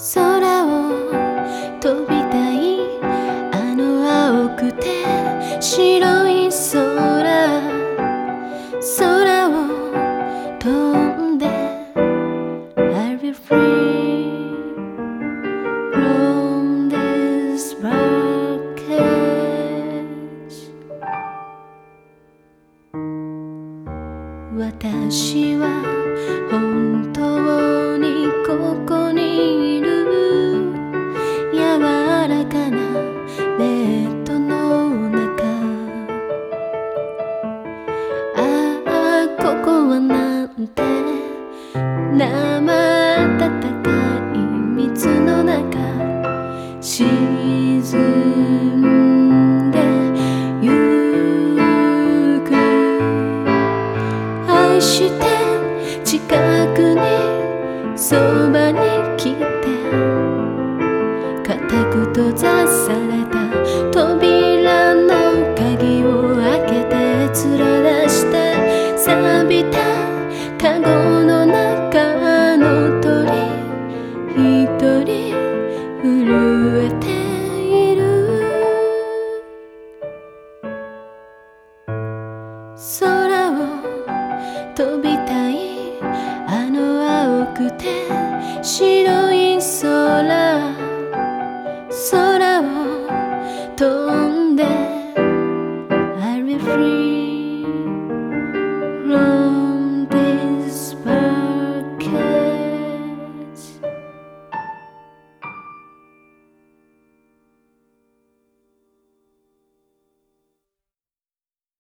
空を飛びたいあの青くて白い空を飛んで I'll be free from this wreckage 私は本当にここにいる柔らかなベッドの中ああここはなんて生温かい水の中沈んでゆく愛して近くにそばに来て固く閉ざされた扉の鍵を開けて連れ出して錆びたカゴの中の鳥一人震えている空を飛びたいあの青くて白い空を飛んで I'll be free